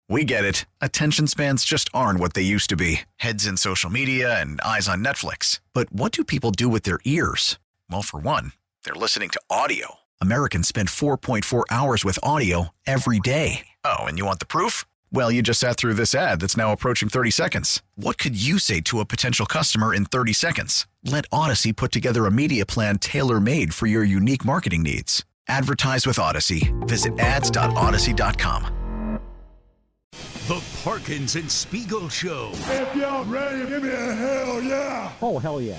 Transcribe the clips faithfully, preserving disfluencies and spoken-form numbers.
We get it. Attention spans just aren't what they used to be. Heads in social media and eyes on Netflix. But what do people do with their ears? Well, for one, they're listening to audio. Americans spend four point four hours with audio every day. Oh, and you want the proof? Well, you just sat through this ad that's now approaching thirty seconds. What could you say to a potential customer in thirty seconds? Let Odyssey put together a media plan tailor-made for your unique marketing needs. Advertise with Odyssey. Visit ads dot odyssey dot com. The Parkins and Spiegel Show. If y'all ready, give me a hell yeah. Oh, hell yeah.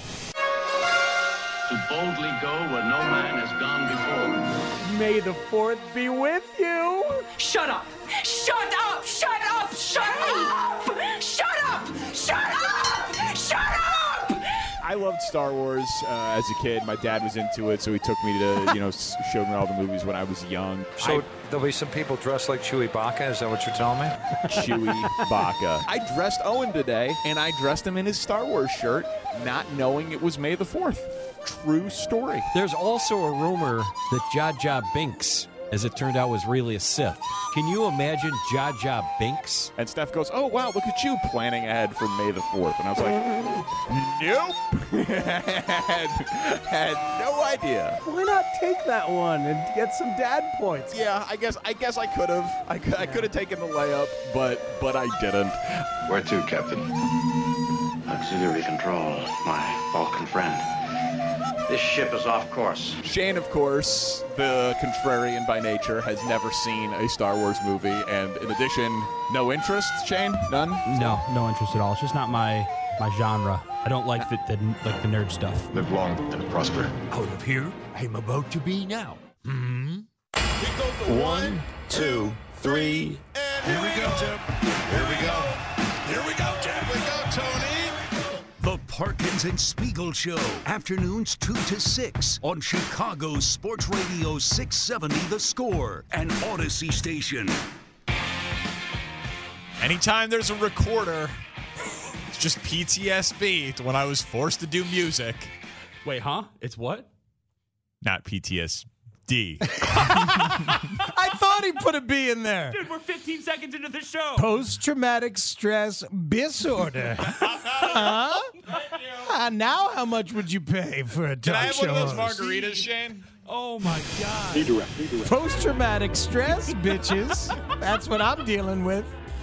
To boldly go where no man has gone before. May the fourth be with you. Shut up! Shut up! Shut up! Shut up! Shut up! Shut up! Shut up! I loved Star Wars uh, as a kid. My dad was into it, so he took me to, you know, showed me all the movies when I was young. So I, there'll be some people dressed like Chewie Baca? Is that what you're telling me? Chewie Baca. I dressed Owen today, and I dressed him in his Star Wars shirt, not knowing it was May the fourth. True story. There's also a rumor that Jar Jar Binks, as it turned out, was really a Sith. Can you imagine Jar Jar Binks? And Steph goes, oh, wow, look at you planning ahead for May the fourth. And I was like, nope. had, had no idea. Why not take that one and get some dad points? Yeah, I guess I guess I could have. I, could- I could have taken the layup, but but I didn't. Where to, Captain? Auxiliary control, my Falcon friend. This ship is off course. Shane, of course, the contrarian by nature, has never seen a Star Wars movie, and in addition, no interest. Shane, none. No, no interest at all. It's just not my my genre. I don't like the, the like the nerd stuff. Live long and prosper. Out of here, I'm about to be now. Hmm? One, two, three, and here we go, Tim. Here we go. Here we go, Tim. Here we go, Tony. The Parkins and Spiegel Show. Afternoons two to six on Chicago's Sports Radio six seventy The Score and Odyssey Station. Anytime there's a recorder, it's just P T S D to when I was forced to do music. Wait, huh? It's what? Not P T S D. I thought he put a B in there. Dude, we're fifteen seconds into the show. Post-traumatic stress disorder. Huh? Uh, now how much would you pay for a talk Can I have show one of those host? margaritas, Shane? Oh my God. Redirect, redirect. Post-traumatic stress, bitches. That's what I'm dealing with.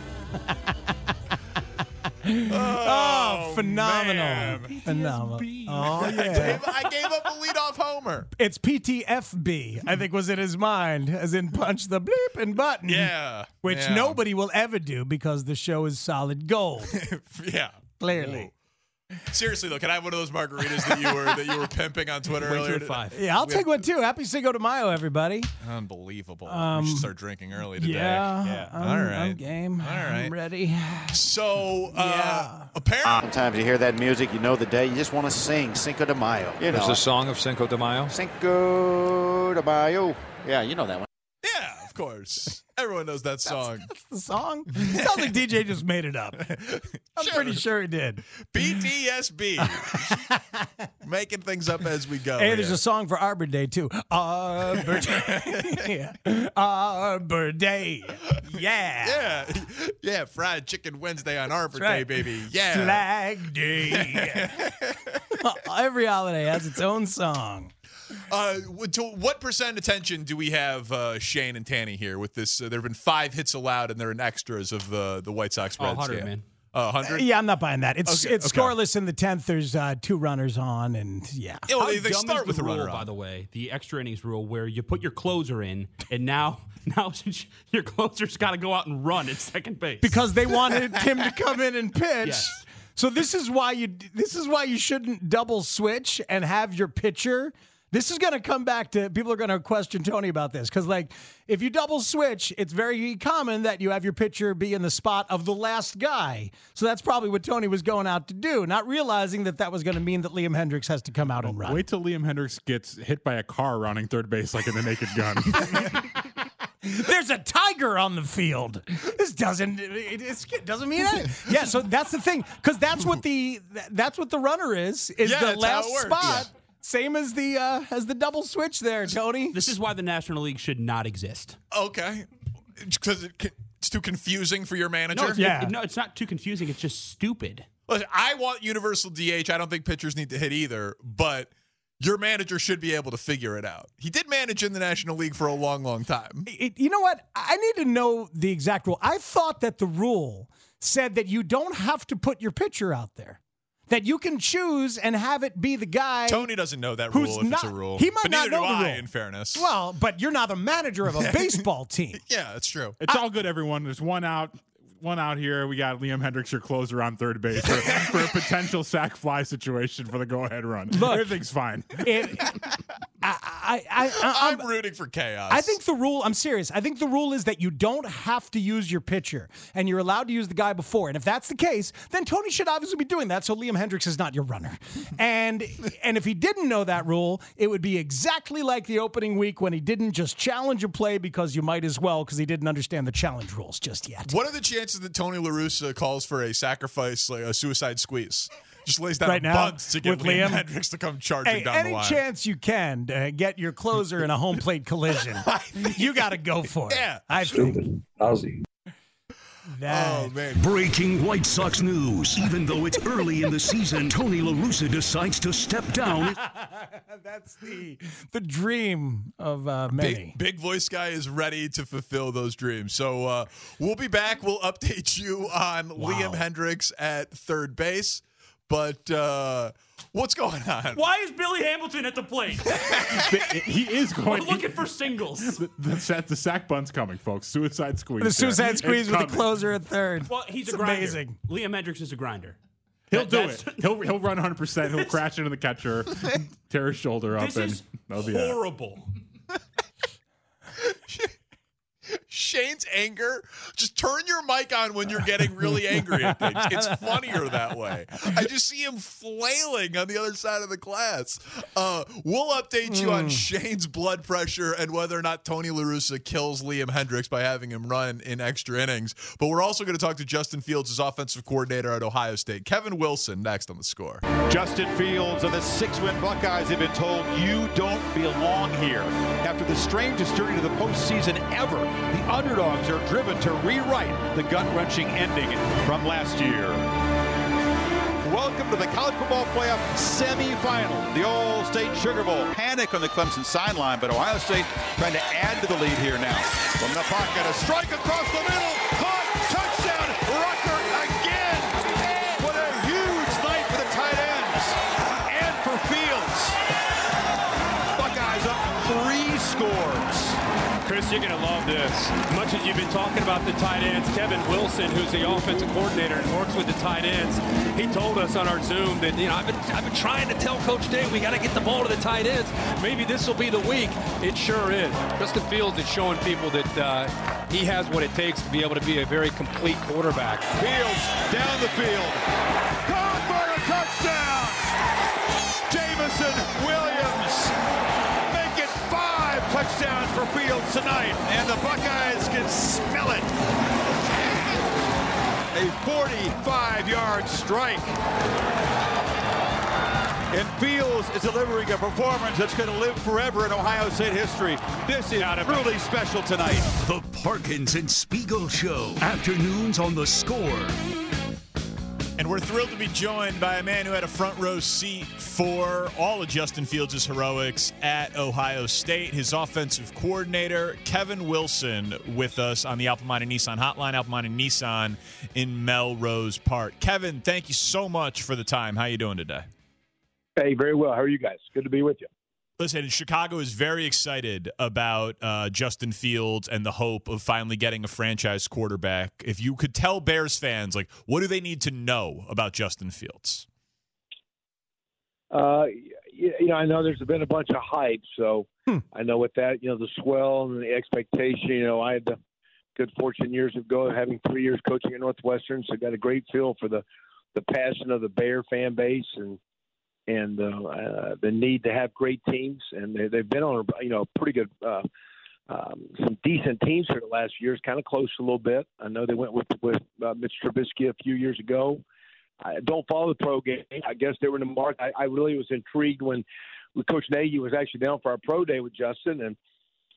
Oh, phenomenal. man. Phenomenal. Oh, I, yeah. gave, I gave up a leadoff homer. It's P T F B, I think was in his mind, as in punch the bleep and button. Yeah. Which yeah. nobody will ever do because the show is solid gold. Yeah. Clearly. Seriously, though, can I have one of those margaritas that you were that you were pimping on Twitter Way earlier? to five. Yeah, I'll take one too. Happy Cinco de Mayo, everybody. Unbelievable. Um, we should start drinking early today. Yeah. Yeah. I'm, All right. I'm game. All right. I'm ready. So, uh, Yeah. apparently, Sometimes you hear that music, you know the day, you just want to sing Cinco de Mayo. You There's know, a song of Cinco de Mayo. Cinco de Mayo. Yeah, you know that one. yeah, of course. Everyone knows that song. That's the song. Sounds like D J just made it up. I'm Sure. pretty sure he did. P T S B. Making things up as we go. Hey, there's here. a song for Arbor Day, too. Arbor Day. yeah. Arbor Day. Yeah. Yeah. Yeah, fried chicken Wednesday on Arbor That's right. Day, baby. Yeah. Flag Day. Every holiday has its own song. Uh, to what percent attention do we have uh, Shane and Tanny here with this? Uh, there have been five hits allowed, and they're in extras of the, the White Sox Oh, Reds one hundred, game. man. Uh, one hundred? Yeah, I'm not buying that. It's Okay, it's okay. scoreless in the tenth. There's uh, two runners on, and yeah. Yeah, well, How they, they dumb start is with the a runner rule, on. by the way, the extra innings rule, where you put your closer in, and now now since your closer's got to go out and run at second base Because they wanted him to come in and pitch. Yes. So this is why you this is why you shouldn't double switch and have your pitcher. This is going to come back to people are going to question Tony about this because, like, if you double switch, it's very common that you have your pitcher be in the spot of the last guy. So that's probably what Tony was going out to do, not realizing that that was going to mean that Liam Hendricks has to come out and run. Wait till Liam Hendricks gets hit by a car rounding third base like in The Naked Gun. There's a tiger on the field. This doesn't it, it's- it doesn't mean anything. Yeah, so that's the thing because that's what the that's what the runner is is Yeah, the that's how last it works. spot. Same as the uh, as the double switch there, Tony. This is why the National League should not exist. Okay. Because it can, It's too confusing for your manager? No, it's, Yeah. it- no, it's not too confusing. It's just stupid. Listen, I want universal D H. I don't think pitchers need to hit either, but your manager should be able to figure it out. He did manage in the National League for a long, long time. It, you know what? I need to know the exact rule. I thought that the rule said that you don't have to put your pitcher out there. That you can choose and have it be the guy. Tony doesn't know that who's rule if not, it's a rule. He might but not neither know do the I, rule. in fairness. Well, but you're not the manager of a baseball team. Yeah, that's true. It's all good, everyone. There's one out. One out here. We got Liam Hendricks, your closer, on third base for, for a potential sac fly situation for the go-ahead run. Look, Everything's fine. It, I, I, I, I, I'm rooting for chaos. I think the rule, I'm serious, I think the rule is that you don't have to use your pitcher and you're allowed to use the guy before. And if that's the case, then Tony should obviously be doing that so Liam Hendricks is not your runner. And and if he didn't know that rule, it would be exactly like the opening week when he didn't just challenge a play because you might as well because he didn't understand the challenge rules just yet. What are the chances that Tony La Russa calls for a sacrifice, like a suicide squeeze? Just lays down Right a now, bunt to get with Liam Liam? Hendricks to come charging Hey, down any the line. chance you can uh, get your closer in a home plate collision, you got to go for it. Yeah. I think Lousy. that. Oh, man. Breaking White Sox news. Even though it's early in the season, Tony La Russa decides to step down. That's the the dream of uh, many. Big, big voice guy is ready to fulfill those dreams. So uh, we'll be back. We'll update you on Wow. Liam Hendricks at third base. But uh, what's going on? Why is Billy Hamilton at the plate? He is We're going. looking for singles. The, the, sac, the sack bunt's coming, folks. Suicide squeeze. The suicide It's squeeze with the coming. closer at third. Well, he's It's a grinder. amazing. Liam Hendricks is a grinder. He'll That- do that's- it. He'll he'll run one hundred percent. He'll crash into the catcher, tear his shoulder up, This and is that'll be it. horrible. Shane's anger. Just turn your mic on when you're getting really angry at things. It's funnier that way. I just see him flailing on the other side of the glass. Uh, we'll update you on Shane's blood pressure and whether or not Tony La Russa kills Liam Hendricks by having him run in extra innings. But we're also going to talk to Justin Fields, his offensive coordinator at Ohio State. Kevin Wilson next on The Score. Justin Fields and the six-win Buckeyes have been told you don't belong here. After the strangest journey to the postseason ever, the underdogs are driven to rewrite the gut-wrenching ending from last year. Welcome to the College Football Playoff semifinal, the All-State Sugar Bowl. Panic on the Clemson sideline, but Ohio State trying to add to the lead here now. From the pocket, a strike across the middle, caught, touchdown, Rucker again. What a huge night for the tight ends and for Fields. Buckeyes up three scores. Chris, you're going to love this. Much as you've been talking about the tight ends, Kevin Wilson, who's the offensive coordinator and works with the tight ends, he told us on our Zoom that, you know, I've been, I've been trying to tell Coach Day we got to get the ball to the tight ends. Maybe this will be the week. It sure is. Justin Fields is showing people that uh, he has what it takes to be able to be a very complete quarterback. Fields down the field. Caught for a touchdown. Jamison Williams. Make it five touchdowns for Fields tonight. And the Buckeyes can smell it. A forty-five-yard strike. And Fields is delivering a performance that's going to live forever in Ohio State history. This is truly special tonight. The Parkins and Spiegel Show. Afternoons on The Score. And we're thrilled to be joined by a man who had a front row seat for all of Justin Fields' heroics at Ohio State, his offensive coordinator, Kevin Wilson, with us on the Alphamont and Nissan hotline, Alphamont and Nissan in Melrose Park. Kevin, thank you so much for the time. How are you doing today? Hey, very well. How are you guys? Good to be with you. Listen, Chicago is very excited about uh, Justin Fields and the hope of finally getting a franchise quarterback. If you could tell Bears fans, like, what do they need to know about Justin Fields? Uh, you, you know, I know there's been a bunch of hype, so hmm. I know with that, you know, the swell and the expectation. You know, I had the good fortune years ago of having three years coaching at Northwestern, so I got a great feel for the the passion of the Bear fan base and. and uh, uh, the need to have great teams. And they, they've been on, you know, pretty good, uh, um, some decent teams for the last few years, kind of close a little bit. I know they went with, with uh, Mitch Trubisky a few years ago. I don't follow the pro game. I guess they were in the mark. I, I really was intrigued when, when Coach Nagy was actually down for our pro day with Justin. And,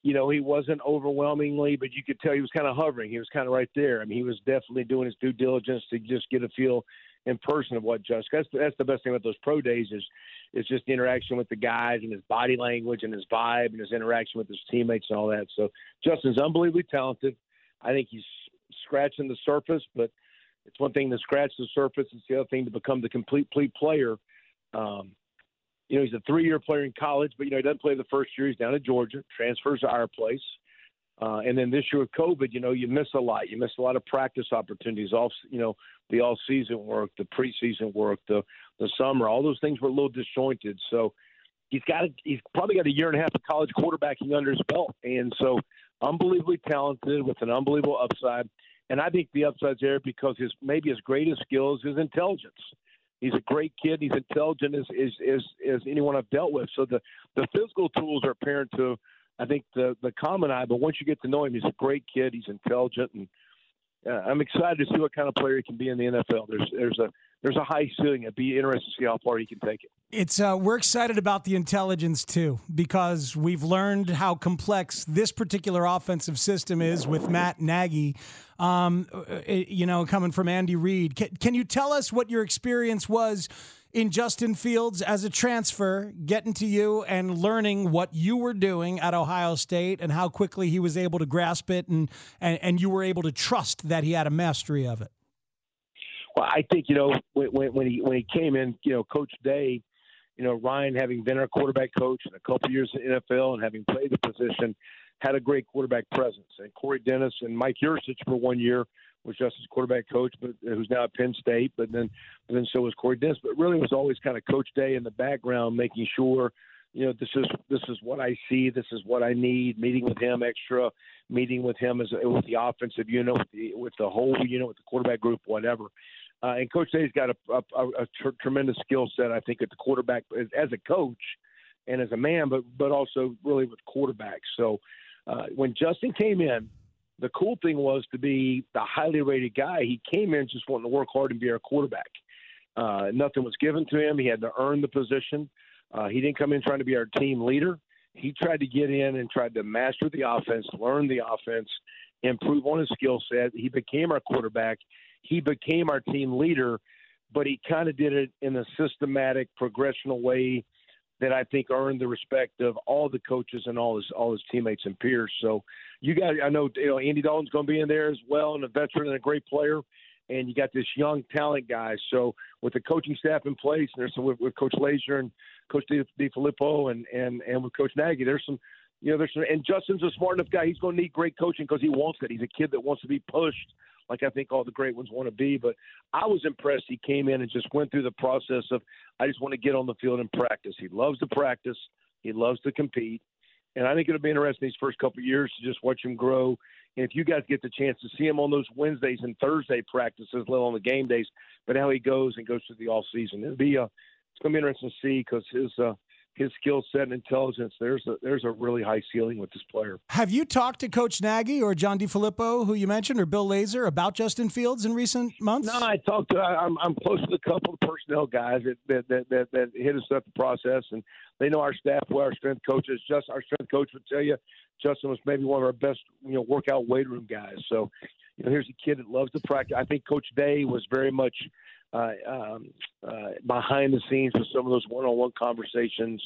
you know, he wasn't overwhelmingly, but you could tell he was kind of hovering. He was kind of right there. I mean, he was definitely doing his due diligence to just get a feel in person of what Justin. That's, that's the best thing about those pro days is is just the interaction with the guys and his body language and his vibe and his interaction with his teammates and all that. So Justin's unbelievably talented. I think he's scratching the surface, but it's one thing to scratch the surface. It's the other thing to become the complete, complete player. Um, you know, he's a three-year player in college, but, you know, he doesn't play the first year. He's down at Georgia, transfers to our place. Uh, and then this year with COVID, you know, you miss a lot. You miss a lot of practice opportunities, off, you know, the all-season work, the preseason work, the the summer. All those things were a little disjointed. So he's got a, he's probably got a year and a half of college quarterbacking under his belt. And so unbelievably talented with an unbelievable upside. And I think the upside's there because his maybe his greatest skill is his intelligence. He's a great kid. He's intelligent as, as, as, as anyone I've dealt with. So the, the physical tools are apparent to, I think, the, the common eye. But once you get to know him, he's a great kid. He's intelligent. And uh, I'm excited to see what kind of player he can be in the N F L. There's there's a there's a high ceiling. It'd be interesting to see how far he can take it. It's uh, we're excited about the intelligence, too, because we've learned how complex this particular offensive system is with Matt Nagy, um, you know, coming from Andy Reid. Can, can you tell us what your experience was in Justin Fields as a transfer, getting to you and learning what you were doing at Ohio State and how quickly he was able to grasp it and, and, and you were able to trust that he had a mastery of it? Well, I think, you know, when, when he when he came in, you know, Coach Day, you know, Ryan, having been our quarterback coach in a couple of years in the N F L and having played the position, had a great quarterback presence. And Corey Dennis and Mike Yurcich for one year was Justin's quarterback coach, but who's now at Penn State. But then, but then so was Corey Dennis. But really, it was always kind of Coach Day in the background, making sure, you know, this is this is what I see, this is what I need. Meeting with him extra, meeting with him as with the offensive unit, with the with the whole unit, with the quarterback group, whatever. Uh, and Coach Day's got a, a, a tr- tremendous skill set, I think, at the quarterback as, as a coach and as a man, but but also really with quarterbacks. So uh, when Justin came in, the cool thing was to be the highly rated guy. He came in just wanting to work hard and be our quarterback. Uh, nothing was given to him. He had to earn the position. Uh, he didn't come in trying to be our team leader. He tried to get in and tried to master the offense, learn the offense, improve on his skill set. He became our quarterback. He became our team leader, but he kind of did it in a systematic, progressional way that I think earned the respect of all the coaches and all his all his teammates and peers. So you got, I know, you know, Andy Dalton's going to be in there as well, and a veteran and a great player. And you got this young talent guy. So with the coaching staff in place, and there's some with, with Coach Lazier and Coach DeFilippo and and and with Coach Nagy, there's some, you know, there's some. And Justin's a smart enough guy. He's going to need great coaching because he wants it. He's a kid that wants to be pushed, like I think all the great ones want to be. But I was impressed. He came in and just went through the process of, I just want to get on the field and practice. He loves to practice. He loves to compete. And I think it'll be interesting these first couple of years to just watch him grow. And if you guys get the chance to see him on those Wednesdays and Thursday practices, let alone the game days, but how he goes and goes through the all season, it'll be uh, it's going to be interesting to see because his uh, his skill set and intelligence, there's a, there's a really high ceiling with this player. Have you talked to Coach Nagy or John DeFilippo, who you mentioned, or Bill Lazor about Justin Fields in recent months? No, I talked to. I'm I'm close to a couple of personnel guys that that that that, that hit us up the process, and they know our staff well. Our strength coaches, just our strength coach would tell you, Justin was maybe one of our best, you know, workout weight room guys. So, you know, here's a kid that loves to practice. I think Coach Day was very much uh, um, uh, behind the scenes with some of those one-on-one conversations.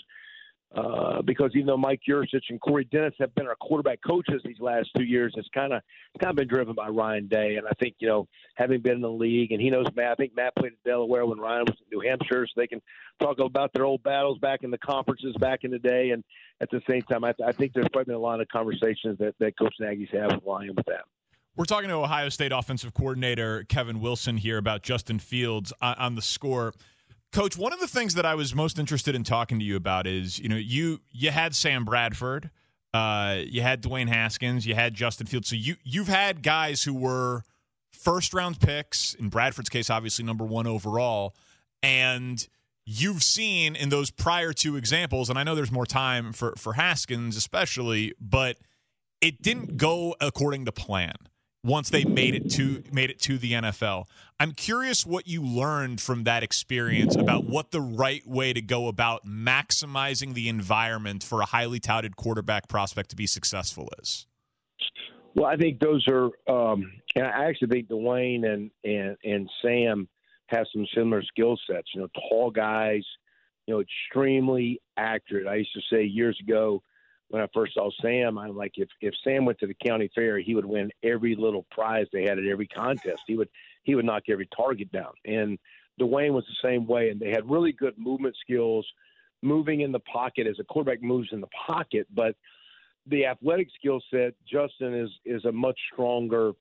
Uh, because even though Mike Yurcich and Corey Dennis have been our quarterback coaches these last two years, it's kind of kind of been driven by Ryan Day. And I think, you know, having been in the league, and he knows Matt. I think Matt played at Delaware when Ryan was in New Hampshire, so they can talk about their old battles back in the conferences back in the day. And at the same time, I, th- I think there's probably been a lot of conversations that, that Coach Nagy's had with Ryan with that. We're talking to Ohio State offensive coordinator Kevin Wilson here about Justin Fields on, on the score. Coach, one of the things that I was most interested in talking to you about is, you know, you you had Sam Bradford, uh, you had Dwayne Haskins, you had Justin Fields. So you, you've had guys who were first-round picks, in Bradford's case, obviously number one overall, and you've seen in those prior two examples, and I know there's more time for, for Haskins especially, but it didn't go according to plan. once they made it to made it to the N F L. I'm curious what you learned from that experience about what the right way to go about maximizing the environment for a highly touted quarterback prospect to be successful is. Well, I think those are, um, and I actually think Dwayne and, and, and Sam have some similar skill sets. You know, tall guys, you know, extremely accurate. I used to say years ago when I first saw Sam, I'm like, if, if Sam went to the county fair, he would win every little prize they had at every contest. He would he would knock every target down. And Dwayne was the same way, and they had really good movement skills, moving in the pocket as a quarterback moves in the pocket, but the athletic skill set, Justin is is a much stronger,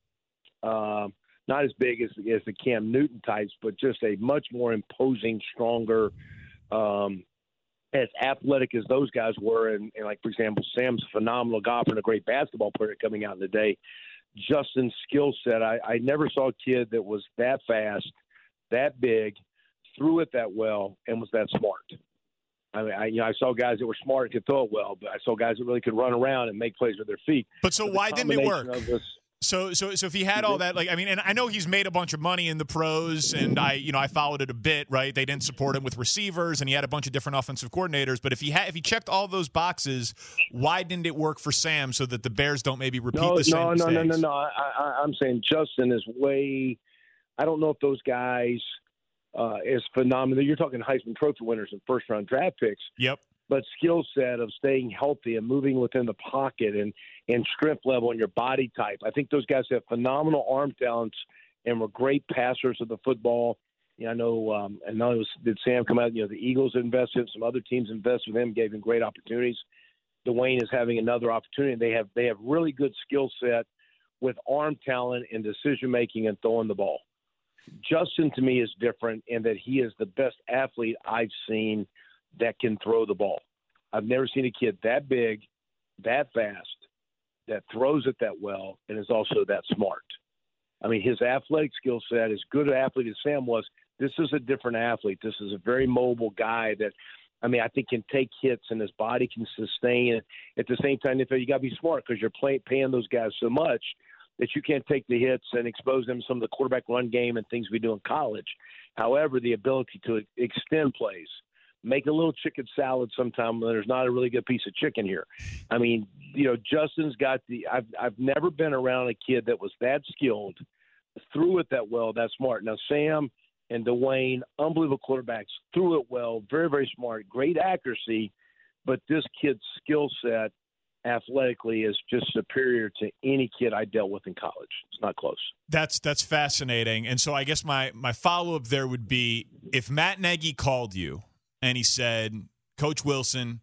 uh, not as big as, as the Cam Newton types, but just a much more imposing, stronger, um, as athletic as those guys were. And, and, like, for example, Sam's a phenomenal golfer and a great basketball player coming out in the day. Justin's skill set, I, I never saw a kid that was that fast, that big, threw it that well, and was that smart. I mean, I, you know, I saw guys that were smart and could throw it well, but I saw guys that really could run around and make plays with their feet. But so but why didn't it work? This, so, so, so if he had all that, like, I mean, and I know he's made a bunch of money in the pros, and I, you know, I followed it a bit, right? They didn't support him with receivers, and he had a bunch of different offensive coordinators. But if he had, if he checked all those boxes, why didn't it work for Sam so that the Bears don't maybe repeat no, the same no, mistakes? No, no, no, no, I, I, I'm saying Justin is way. I don't know if those guys uh, is phenomenal. You're talking Heisman Trophy winners and first round draft picks. Yep. But skill set of staying healthy and moving within the pocket and, and strength level and your body type. I think those guys have phenomenal arm talents and were great passers of the football. You know, I know, um, and not only did Sam come out, you know, the Eagles invested, some other teams invested with him, gave him great opportunities. Dwayne is having another opportunity. They have they have really good skill set with arm talent and decision making and throwing the ball. Justin, to me, is different in that he is the best athlete I've seen that can throw the ball. I've never seen a kid that big, that fast, that throws it that well, and is also that smart. I mean, his athletic skill set, as good an athlete as Sam was, this is a different athlete. This is a very mobile guy that, I mean, I think can take hits and his body can sustain it. At the same time, you got to be smart because you're play, paying those guys so much that you can't take the hits and expose them to some of the quarterback run game and things we do in college. However, the ability to extend plays, make a little chicken salad sometime when there's not a really good piece of chicken here. I mean, you know, Justin's got the I've I've never been around a kid that was that skilled, threw it that well, that smart. Now, Sam and Dwayne, unbelievable quarterbacks, threw it well, very, very smart, great accuracy, but this kid's skill set athletically is just superior to any kid I dealt with in college. It's not close. That's that's fascinating. And so I guess my, my follow-up there would be, if Matt Nagy called you and he said, Coach Wilson,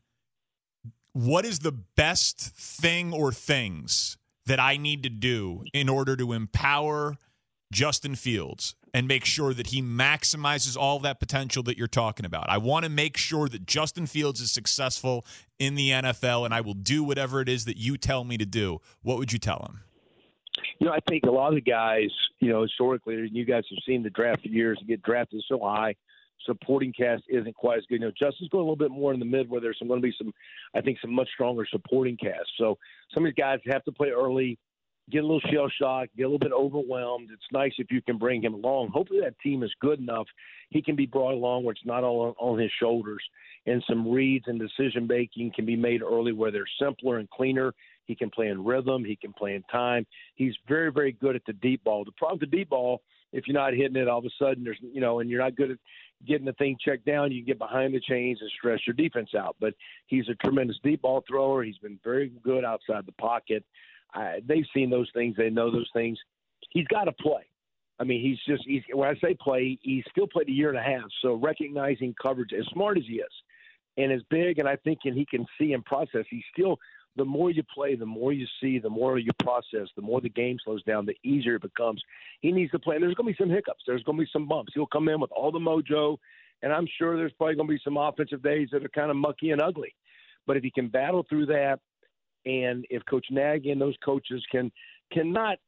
what is the best thing or things that I need to do in order to empower Justin Fields and make sure that he maximizes all that potential that you're talking about? I want to make sure that Justin Fields is successful in the N F L, and I will do whatever it is that you tell me to do. What would you tell him? You know, I think a lot of the guys, you know, historically, and you guys have seen the draft for years, get drafted so high, supporting cast isn't quite as good. You know, Justin's going a little bit more in the mid where there's going to be some, I think, some much stronger supporting cast. So some of these guys have to play early, get a little shell shocked, get a little bit overwhelmed. It's nice if you can bring him along. Hopefully that team is good enough he can be brought along where it's not all on, on his shoulders, and some reads and decision making can be made early where they're simpler and cleaner. He can play in rhythm. He can play in time. He's very, very good at the deep ball. The problem with the deep ball, if you're not hitting it, all of a sudden there's, you know, and you're not good at getting the thing checked down, you get behind the chains and stress your defense out. But he's a tremendous deep ball thrower. He's been very good outside the pocket. I, they've seen those things. They know those things. He's got to play. I mean, he's just, he's, when I say play, he's still played a year and a half. So recognizing coverage, as smart as he is and as big, and I think and he can see and process, he's still, the more you play, the more you see, the more you process, the more the game slows down, the easier it becomes. He needs to play. And there's going to be some hiccups. There's going to be some bumps. He'll come in with all the mojo, and I'm sure there's probably going to be some offensive days that are kind of mucky and ugly. But if he can battle through that, and if Coach Nagy and those coaches can cannot,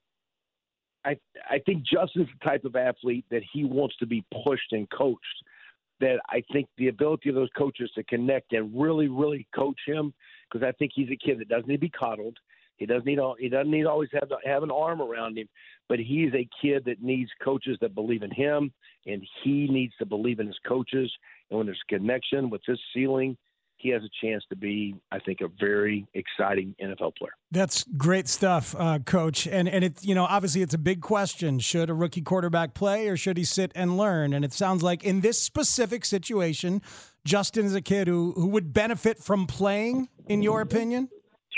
I I think Justin's the type of athlete that he wants to be pushed and coached. That I think the ability of those coaches to connect and really, really coach him, because I think he's a kid that doesn't need to be coddled. He doesn't need all, he doesn't need to always have to have an arm around him, but he's a kid that needs coaches that believe in him, and he needs to believe in his coaches. And when there's a connection with his ceiling, he has a chance to be, I think, a very exciting N F L player. That's great stuff, uh, Coach. And and it, you know, obviously it's a big question. Should a rookie quarterback play or should he sit and learn? And it sounds like in this specific situation, Justin is a kid who, who would benefit from playing, in your opinion?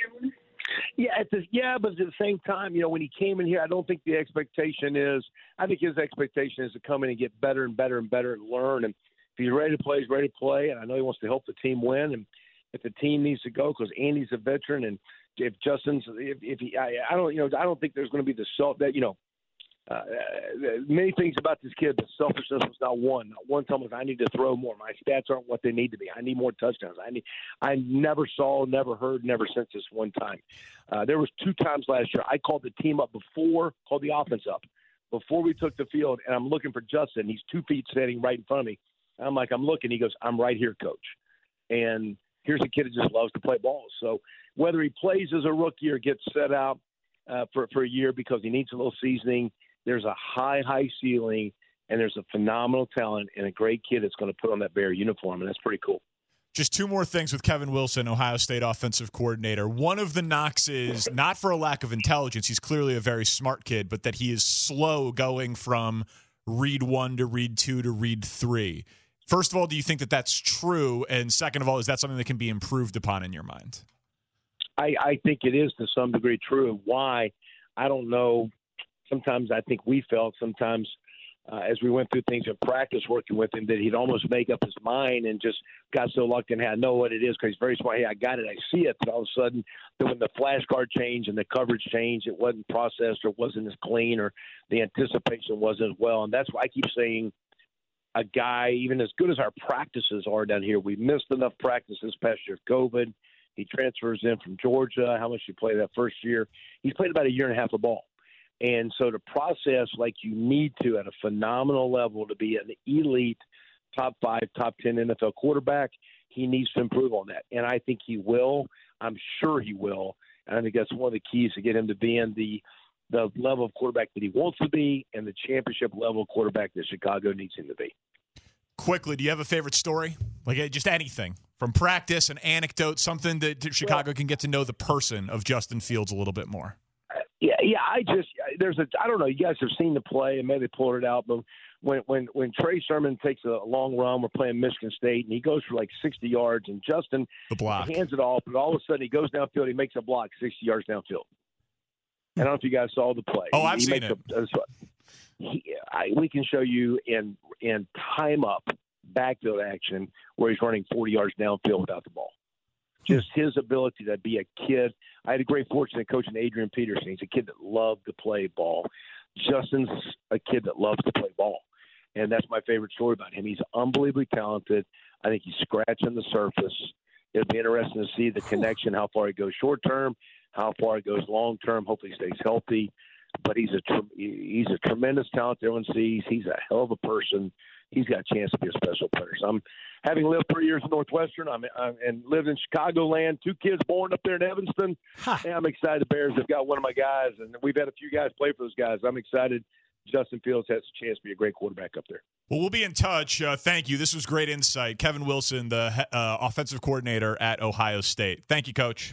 Yeah, at the, yeah, but at the same time, you know, when he came in here, I don't think the expectation is – I think his expectation is to come in and get better and better and better and learn. And if he's ready to play, he's ready to play. And I know he wants to help the team win. And if the team needs to go, because Andy's a veteran, and if Justin's, if, if he, I, I don't, you know, I don't think there's going to be the self that, you know, uh, many things about this kid, but selfishness was not one. Not one time was I need to throw more. My stats aren't what they need to be. I need more touchdowns. I need. I never saw, never heard, never since this one time. Uh, there was two times last year I called the team up before, called the offense up before we took the field, and I'm looking for Justin. He's two feet standing right in front of me. I'm like, I'm looking. He goes, I'm right here, Coach. And here's a kid that just loves to play ball. So whether he plays as a rookie or gets set out uh, for, for a year because he needs a little seasoning, there's a high, high ceiling, and there's a phenomenal talent and a great kid that's going to put on that Bear uniform, and that's pretty cool. Just two more things with Kevin Wilson, Ohio State offensive coordinator. One of the knocks is not for a lack of intelligence. He's clearly a very smart kid, but that he is slow going from read one to read two to read three. First of all, do you think that that's true? And second of all, is that something that can be improved upon in your mind? I, I think it is to some degree true. Why? I don't know. Sometimes I think we felt sometimes uh, as we went through things in practice working with him that he'd almost make up his mind and just got so locked in. Hey, I know what it is because he's very smart. Hey, I got it. I see it. But all of a sudden, when the flashcard changed and the coverage changed, it wasn't processed or wasn't as clean or the anticipation wasn't as well. And that's why I keep saying a guy, even as good as our practices are down here, we missed enough practice this past year of COVID. He transfers in from Georgia. How much he played that first year? He's played about a year and a half of ball. And so to process like you need to at a phenomenal level to be an elite top five, top ten N F L quarterback, he needs to improve on that. And I think he will. I'm sure he will. And I think that's one of the keys to get him to being the the level of quarterback that he wants to be and the championship level quarterback that Chicago needs him to be. Quickly, do you have a favorite story? Like just anything from practice, an anecdote, something that Chicago can get to know the person of Justin Fields a little bit more? Yeah, yeah. I just there's a I don't know. You guys have seen the play and maybe pulled it out, but when when when Trey Sermon takes a long run, we're playing Michigan State, and he goes for like sixty yards, and Justin the block. hands it off, but all of a sudden he goes downfield, he makes a block sixty yards downfield. I don't know if you guys saw the play. Oh, I've he seen it. A, he, I, we can show you in in time up backfield action where he's running forty yards downfield without the ball. Just his ability to be a kid. I had a great fortune of coaching Adrian Peterson. He's a kid that loved to play ball. Justin's a kid that loves to play ball. And that's my favorite story about him. He's unbelievably talented. I think he's scratching the surface. It'll be interesting to see the connection, how far he goes short term, how far it goes long term. Hopefully he stays healthy. But he's a he's a tremendous talent everyone sees. He's a hell of a person. He's got a chance to be a special player. So I'm having lived three years in Northwestern I'm, I'm, and lived in Chicagoland, two kids born up there in Evanston. And I'm excited the Bears have got one of my guys, and we've had a few guys play for those guys. I'm excited Justin Fields has a chance to be a great quarterback up there. Well, we'll be in touch. Uh, thank you. This was great insight. Kevin Wilson, the uh, offensive coordinator at Ohio State. Thank you, Coach.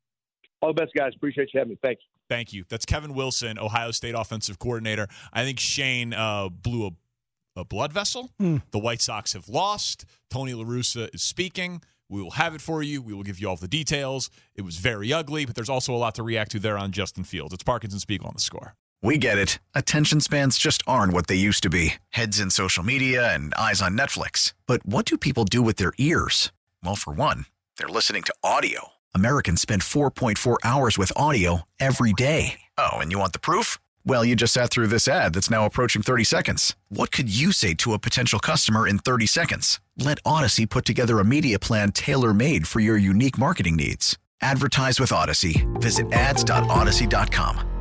All the best, guys. Appreciate you having me. Thank you. Thank you. That's Kevin Wilson, Ohio State offensive coordinator. I think Shane uh, blew a a blood vessel. Mm. The White Sox have lost. Tony La Russa is speaking. We will have it for you. We will give you all the details. It was very ugly, but there's also a lot to react to there on Justin Fields. It's Parkins and Spiegel on The Score. We get it. Attention spans just aren't what they used to be. Heads in social media and eyes on Netflix. But what do people do with their ears? Well, for one, they're listening to audio. Americans spend four point four hours with audio every day. Oh, and you want the proof? Well, you just sat through this ad that's now approaching thirty seconds. What could you say to a potential customer in thirty seconds? Let Odyssey put together a media plan tailor-made for your unique marketing needs. Advertise with Odyssey. Visit ads dot odyssey dot com.